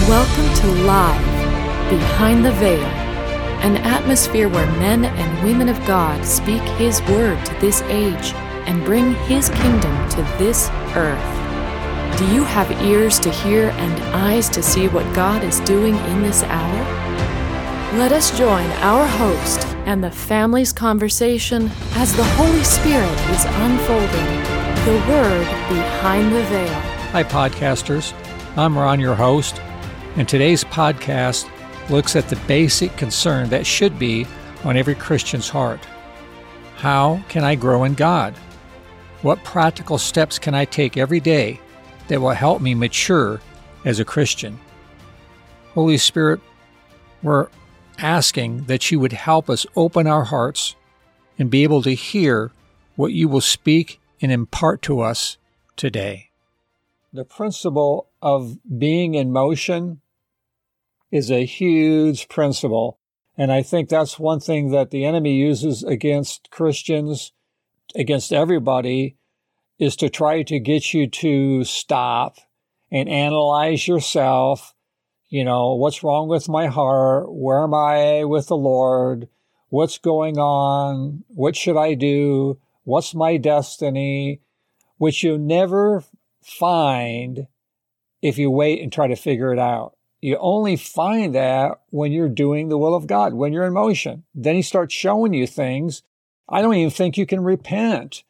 Welcome to Live, Behind the Veil, an atmosphere where men and women of God speak His word to this age and bring His kingdom to this earth. Do you have ears to hear and eyes to see what God is doing in this hour? Let us join our host and the family's conversation as the Holy Spirit is unfolding the Word behind the veil. Hi, podcasters. I'm Ron, your host, and today's podcast looks at the basic concern that should be on every Christian's heart. How can I grow in God? What practical steps can I take every day that will help me mature as a Christian? Holy Spirit, we're asking that you would help us open our hearts and be able to hear what you will speak and impart to us today. The principle of being in motion is a huge principle, and I think that's one thing that the enemy uses against Christians, against everybody, is to try to get you to stop and analyze yourself. You know, what's wrong with my heart? Where am I with the Lord? What's going on? What should I do? What's my destiny? Which you never find if you wait and try to figure it out. You only find that when you're doing the will of God, when you're in motion. Then He starts showing you things. I don't even think you can repent,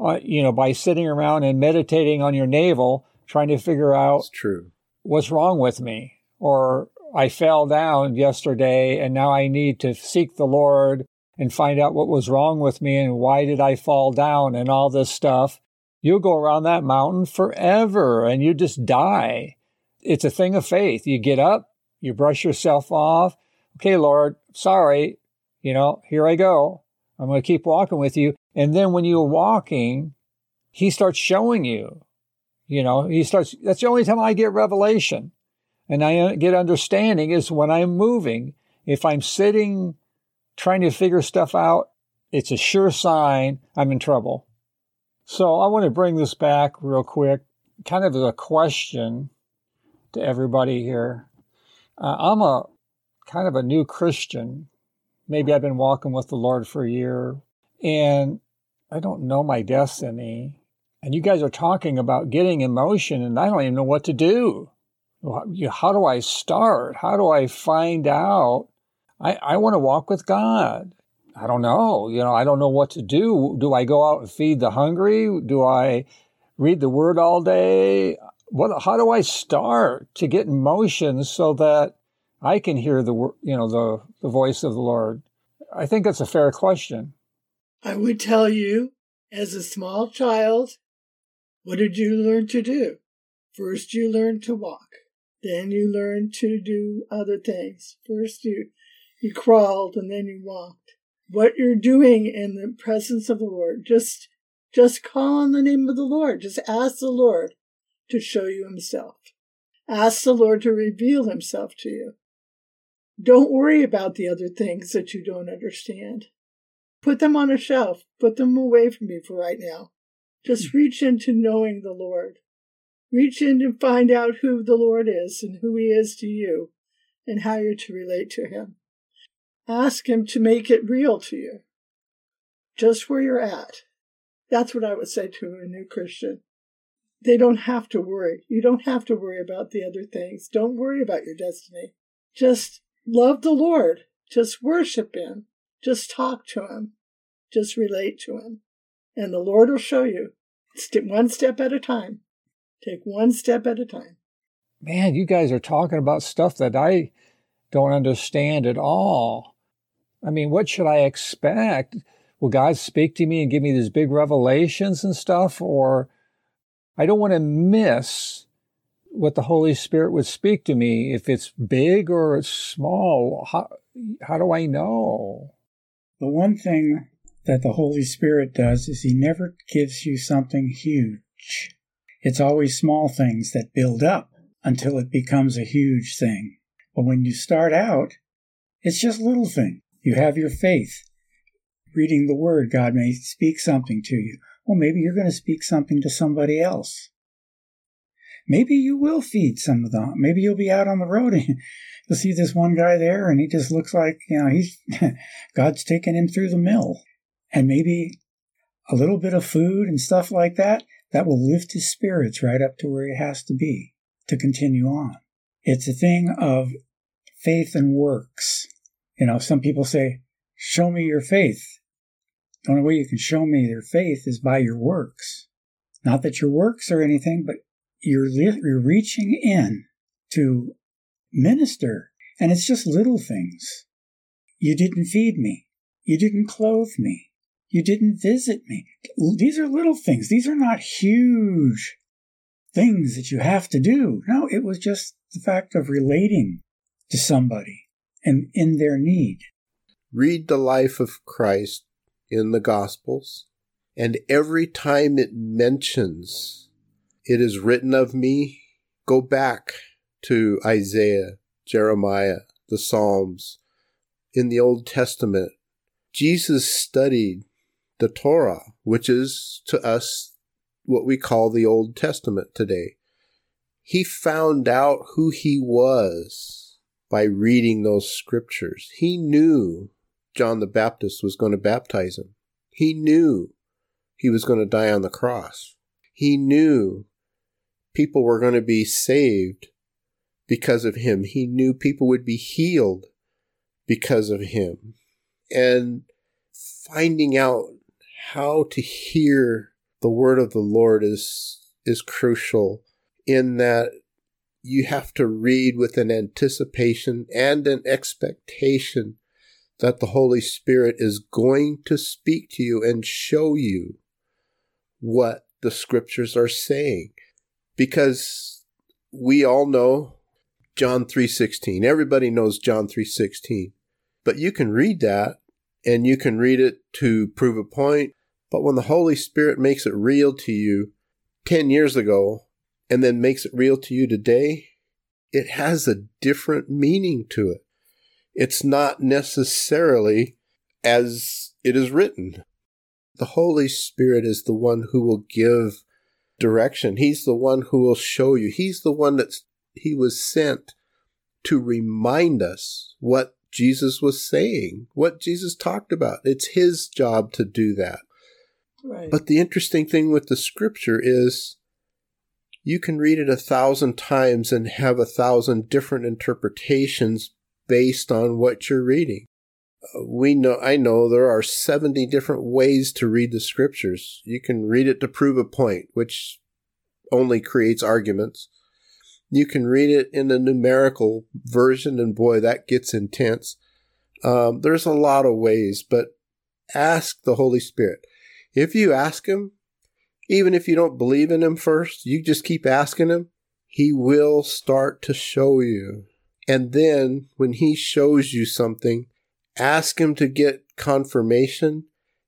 by sitting around and meditating on your navel, trying to figure out what's wrong with me. Or I fell down yesterday and now I need to seek the Lord and find out what was wrong with me and why did I fall down and all this stuff. You'll go around that mountain forever and you just die. It's a thing of faith. You get up, you brush yourself off. Okay, Lord, sorry, here I go. I'm going to keep walking with you. And then when you're walking, He starts showing you, that's the only time I get revelation. And I get understanding is when I'm moving. If I'm sitting, trying to figure stuff out, it's a sure sign I'm in trouble. So I want to bring this back real quick, kind of as a question to everybody here. I'm a kind of a new Christian. Maybe I've been walking with the Lord for a year, and I don't know my destiny. And you guys are talking about getting in motion, and I don't even know what to do. How do I start? How do I find out? I want to walk with God. I don't know. I don't know what to do. Do I go out and feed the hungry? Do I read the Word all day? How do I start to get in motion so that I can hear the voice of the Lord? I think that's a fair question. I would tell you, as a small child, what did you learn to do? First, you learned to walk. Then you learned to do other things. First, you crawled and then you walked. What you're doing in the presence of the Lord, just call on the name of the Lord. Just ask the Lord to show you Himself. Ask the Lord to reveal Himself to you. Don't worry about the other things that you don't understand. Put them on a shelf. Put them away from you for right now. Just reach into knowing the Lord. Reach in to find out who the Lord is and who He is to you and how you're to relate to Him. Ask Him to make it real to you, just where you're at. That's what I would say to a new Christian. They don't have to worry. You don't have to worry about the other things. Don't worry about your destiny. Just love the Lord. Just worship Him. Just talk to Him. Just relate to Him. And the Lord will show you, one step at a time. Take one step at a time. Man, you guys are talking about stuff that I don't understand at all. I mean, what should I expect? Will God speak to me and give me these big revelations and stuff? Or I don't want to miss what the Holy Spirit would speak to me. If it's big or it's small, how do I know? The one thing that the Holy Spirit does is He never gives you something huge. It's always small things that build up until it becomes a huge thing. But when you start out, it's just little things. You have your faith. Reading the Word, God may speak something to you. Well, maybe you're going to speak something to somebody else. maybe you will feed some of them. Maybe you'll be out on the road and you'll see this one guy there and he just looks like, he's God's taking him through the mill. And maybe a little bit of food and stuff like that will lift his spirits right up to where he has to be to continue on. It's a thing of faith and works. Some people say, show me your faith. The only way you can show me your faith is by your works. Not that your works are anything, but you're reaching in to minister. And it's just little things. You didn't feed me. You didn't clothe me. You didn't visit me. These are little things. These are not huge things that you have to do. No, it was just the fact of relating to somebody and in their need. Read the life of Christ in the Gospels, and every time it mentions, it is written of me, go back to Isaiah, Jeremiah, the Psalms. In the Old Testament, Jesus studied the Torah, which is to us what we call the Old Testament today. He found out who he was by reading those scriptures. He knew John the Baptist was going to baptize him. He knew he was going to die on the cross. He knew people were going to be saved because of him. He knew people would be healed because of him. And finding out how to hear the word of the Lord is crucial, in that you have to read with an anticipation and an expectation that the Holy Spirit is going to speak to you and show you what the scriptures are saying. Because we all know John 3:16. Everybody knows John 3:16. But you can read that, and you can read it to prove a point. But when the Holy Spirit makes it real to you 10 years ago, and then makes it real to you today, it has a different meaning to it. It's not necessarily as it is written. The Holy Spirit is the one who will give direction. He's the one who will show you. He's the one he was sent to remind us what Jesus was saying, what Jesus talked about. It's his job to do that. Right. But the interesting thing with the scripture is you can read it 1,000 times and have 1,000 different interpretations based on what you're reading. I know there are 70 different ways to read the scriptures. You can read it to prove a point, which only creates arguments. You can read it in a numerical version, and boy, that gets intense. There's a lot of ways, but ask the Holy Spirit. If you ask him, even if you don't believe in him first, you just keep asking him, he will start to show you. And then when he shows you something, ask him to get confirmation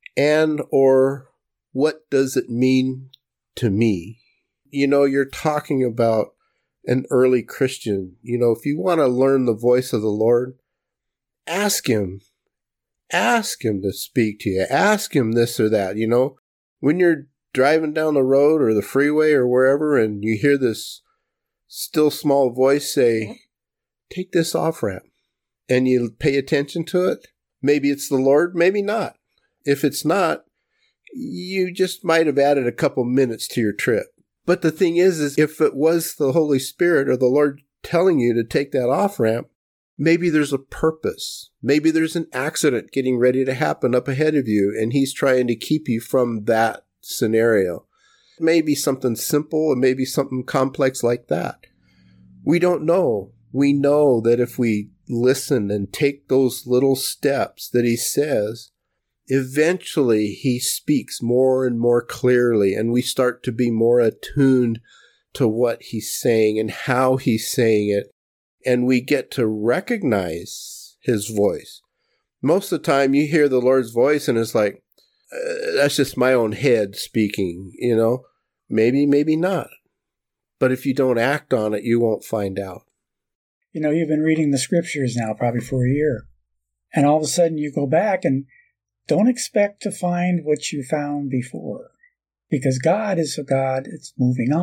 or what does it mean to me? You're talking about an early Christian. If you want to learn the voice of the Lord, ask him. Ask him to speak to you. Ask him this or that. When you're driving down the road or the freeway or wherever and you hear this still small voice say, take this off-ramp, and you pay attention to it, maybe it's the Lord, maybe not. If it's not, you just might have added a couple minutes to your trip. But the thing is if it was the Holy Spirit or the Lord telling you to take that off-ramp, maybe there's a purpose. Maybe there's an accident getting ready to happen up ahead of you, and he's trying to keep you from that scenario. Maybe something simple, or maybe something complex like that. We don't know. We know that if we listen and take those little steps that he says, eventually he speaks more and more clearly, and we start to be more attuned to what he's saying and how he's saying it, and we get to recognize his voice. Most of the time you hear the Lord's voice and it's like, that's just my own head speaking, maybe, maybe not. But if you don't act on it, you won't find out. You've been reading the scriptures now probably for a year, and all of a sudden you go back and don't expect to find what you found before, because God is a God that's moving on.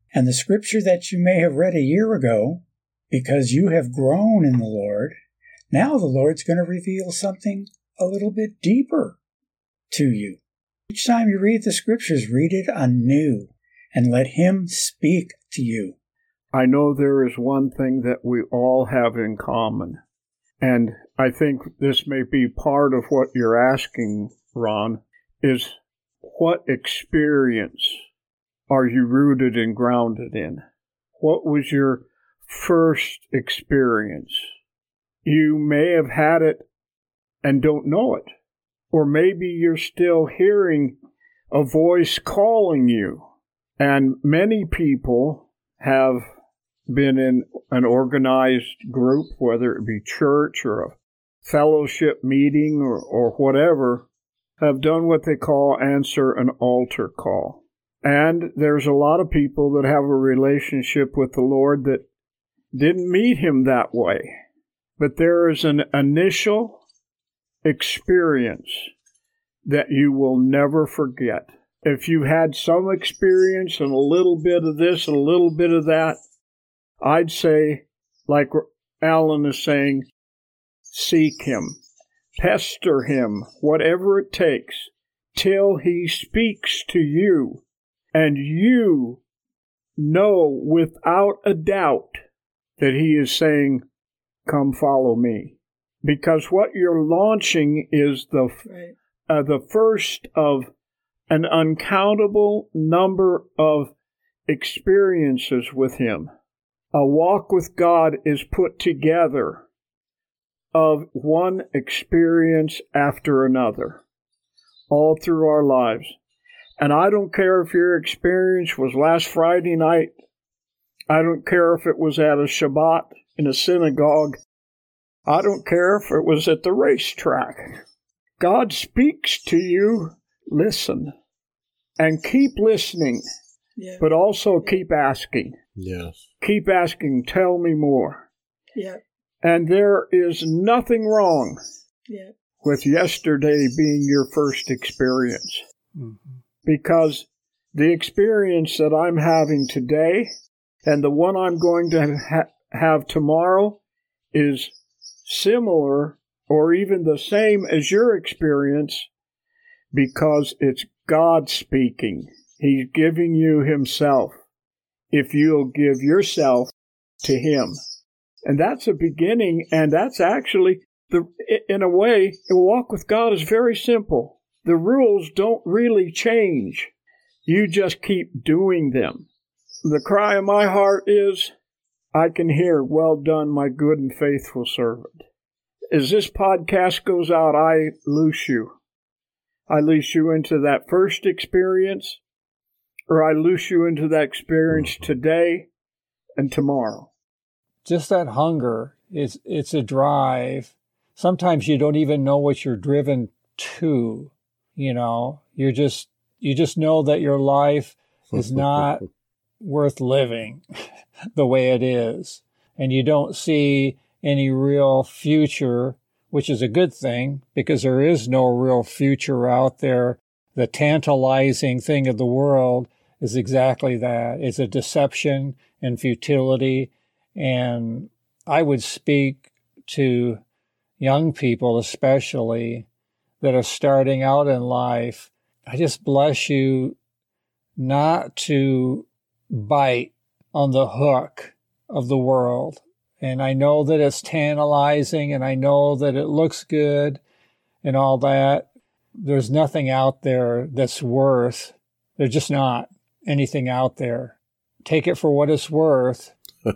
And the scripture that you may have read a year ago, because you have grown in the Lord, now the Lord's going to reveal something a little bit deeper to you. Each time you read the scriptures, read it anew and let Him speak to you. I know there is one thing that we all have in common, and I think this may be part of what you're asking, Ron, is what experience are you rooted and grounded in? What was your first experience? You may have had it and don't know it, or maybe you're still hearing a voice calling you. And many people have been in an organized group, whether it be church or a fellowship meeting or whatever, have done what they call answer an altar call. And there's a lot of people that have a relationship with the Lord that didn't meet Him that way. But there is an initial experience that you will never forget. If you had some experience and a little bit of this and a little bit of that, I'd say, like Alan is saying, seek Him, pester Him, whatever it takes, till He speaks to you, and you know without a doubt that He is saying, come follow me. Because what you're launching is the first of an uncountable number of experiences with Him. A walk with God is put together of one experience after another, all through our lives. And I don't care if your experience was last Friday night. I don't care if it was at a Shabbat in a synagogue. I don't care if it was at the racetrack. God speaks to you. Listen. And keep listening, but also keep asking. Yes. Keep asking, tell me more. Yeah. And there is nothing wrong with yesterday being your first experience. Mm-hmm. Because the experience that I'm having today and the one I'm going to have tomorrow is similar or even the same as your experience, because it's God speaking. He's giving you Himself if you'll give yourself to Him. And that's a beginning, and that's actually, in a way, the walk with God is very simple. The rules don't really change. You just keep doing them. The cry of my heart is, I can hear, well done, my good and faithful servant. As this podcast goes out, I loose you. I loose you into that first experience, or I loose you into that experience today and tomorrow. Just that hunger, it's a drive. Sometimes you don't even know what you're driven to, you know. You just know that your life is not worth living the way it is. And you don't see any real future, which is a good thing, because there is no real future out there. The tantalizing thing of the world is exactly that. It's a deception and futility. And I would speak to young people especially that are starting out in life. I just bless you not to bite on the hook of the world. And I know that it's tantalizing, and I know that it looks good and all that. There's nothing out there that's worth, there's just not anything out there. Take it for what it's worth.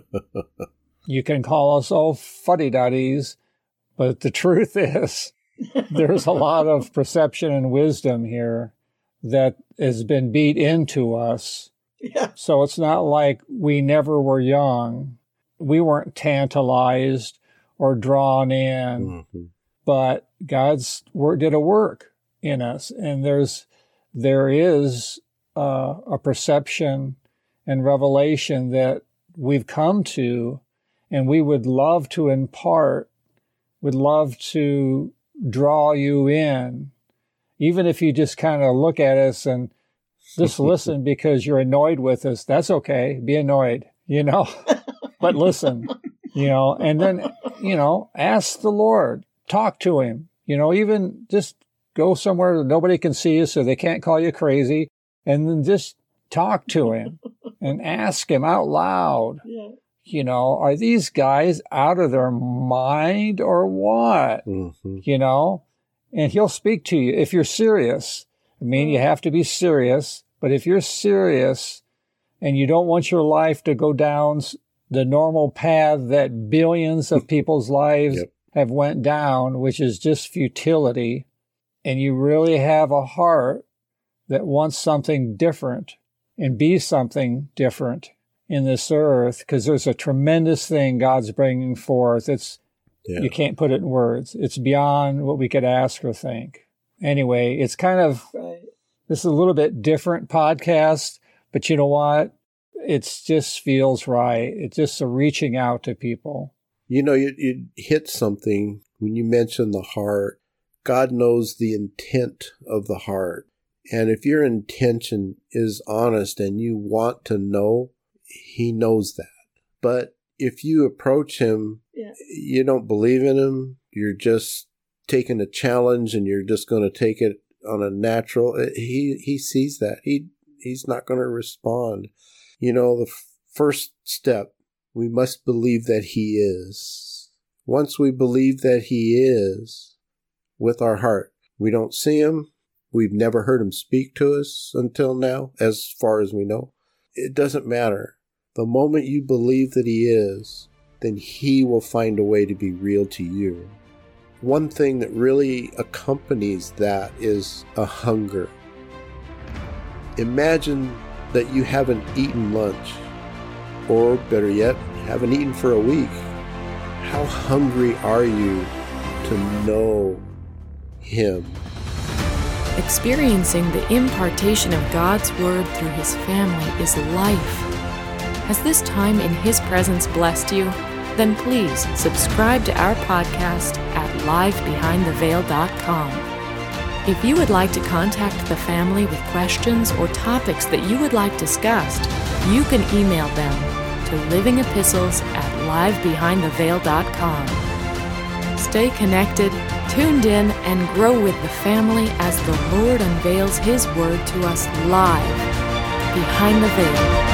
You can call us all fuddy-duddies, but the truth is there's a lot of perception and wisdom here that has been beat into us. Yeah. So it's not like we never were young. We weren't tantalized or drawn in, but God's word did a work in us. And there is a perception and revelation that we've come to, and we would love to impart, would love to draw you in, even if you just kind of look at us and just listen because you're annoyed with us. That's okay. Be annoyed, but listen, and then, ask the Lord, talk to him, even just go somewhere that nobody can see you so they can't call you crazy, and then just talk to him and ask him out loud. Yeah. Are these guys out of their mind or what? Mm-hmm. And he'll speak to you if you're serious. You have to be serious, but if you're serious and you don't want your life to go down the normal path that billions of people's lives have went down, which is just futility, and you really have a heart that wants something different and be something different in this earth, because there's a tremendous thing God's bringing forth. You can't put it in words. It's beyond what we could ask or think. Anyway, it's kind of, this is a little bit different podcast, but you know what? It just feels right. It's just a reaching out to people. You hit something when you mention the heart. God knows the intent of the heart. And if your intention is honest and you want to know, he knows that. But if you approach him, you don't believe in him, you're just taking a challenge and you're just going to take it on a natural, he sees that. He's not going to respond. The first step, we must believe that he is. Once we believe that he is with our heart, we don't see him. We've never heard him speak to us until now, as far as we know. It doesn't matter. The moment you believe that he is, then he will find a way to be real to you. One thing that really accompanies that is a hunger. Imagine that you haven't eaten lunch, or better yet, haven't eaten for a week. How hungry are you to know him? Experiencing the impartation of God's Word through his family is life. Has this time in his presence blessed you? Then please subscribe to our podcast at livebehindtheveil.com. If you would like to contact the family with questions or topics that you would like discussed, you can email them to livingepistles@livebehindtheveil.com. Stay connected, tuned in, and grow with the family as the Lord unveils his word to us live behind the veil.